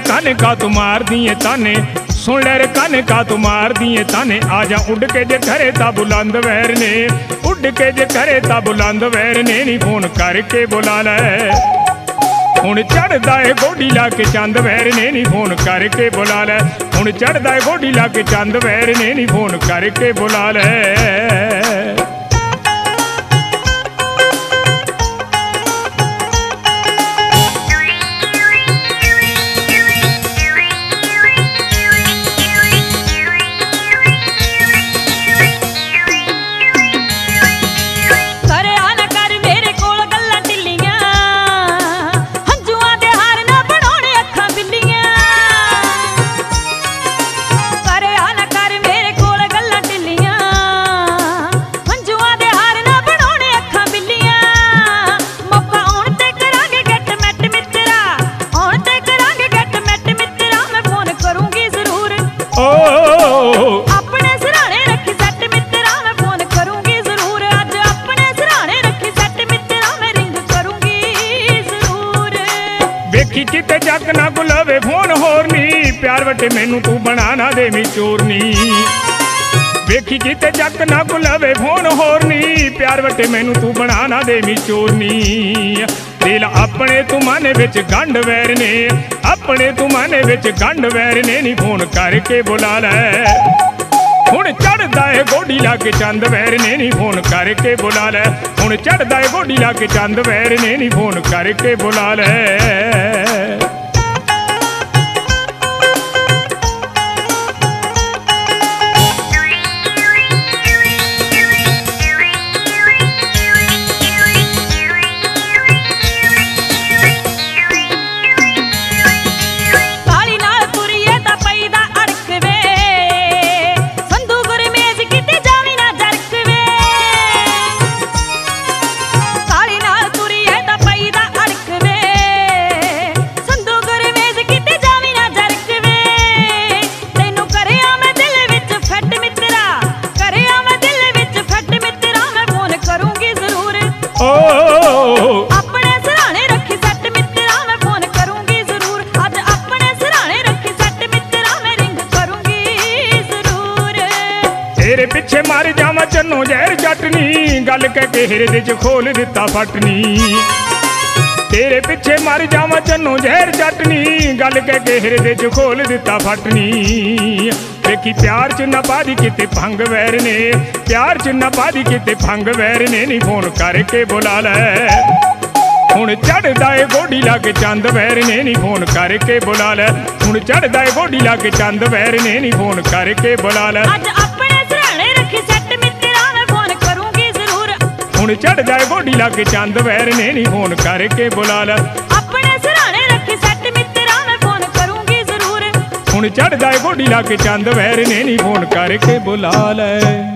काने का तू मार दिए ताने, सुन ले रे काने का तू मार दिए ताने। आजा उड़ के जे करे ता बुलंद वैर ने, उड़ के जे करे ता बुलंद वैर ने नी फोन करके बुला ले। हुण चढ़दा है गोडी ला के चंद वैर ने नी फोन करके बुला ले। हुण चढ़दा है गोडी ला के चंद वैर ने नी फोन करके बुला ले। वेखी किते जग ना गुलावे फोन होर नी, प्यार वटे मैनू तू बना ना देवी चोरनी। वेखी किते जग ना गुलावे फोन होर नी, प्यार वटे मैनू तू बना ना देवी चोरनी। दिल अपने तू माने विच गंढ वैर ने, अपने तू माने विच गंढ वैर ने नी फोन करके बुला ले। हुण चढ़दा है गोडी ला के चंद वैर ने नी फोन करके बुला ले। हुण चढ़दा है गोडी ला के चंद वैर ने नी फोन करके बुला ले। अपने सराहने रखी सैट मित्रा मैं फोन करूंगी जरूर। आज अपने सराहने रखी सैट मित्रा मैं रिंग करूंगी जरूर। तेरे पिछे मार जावा चन्नो जहर चटनी, गल कह के हिरदे च खोल दिता फटनी। तेरे पिछे मर जावा चन्नो जहर चटनी, गल कह के हिरदे च खोल दिता फटनी। देखी प्यार च न पादी किते भंग वैर ने, प्यार च न पादी किते भंग वैर ने नी फोन करके बुला ले। हुण चढ़दा है गोडी ला के चंद वैर ने नी फोन करके बुला ले। हुण चढ़दा है गोडी ला के चंद वैर ने नी फोन करके बुला ले। आज अपने सराहने रखी सैट मित्रा मैं फोन करूंगी जरूर। हुण चढ़दा है गोडी ला के चंद वैर ने नी फोन करके बुला ले। अपने सराहने रखी सैट मित्रा मैं फोन करूंगी जरूर। हुण चढ़दा है गोडी ला के चंद वैर ने नी फोन करके बुला ले।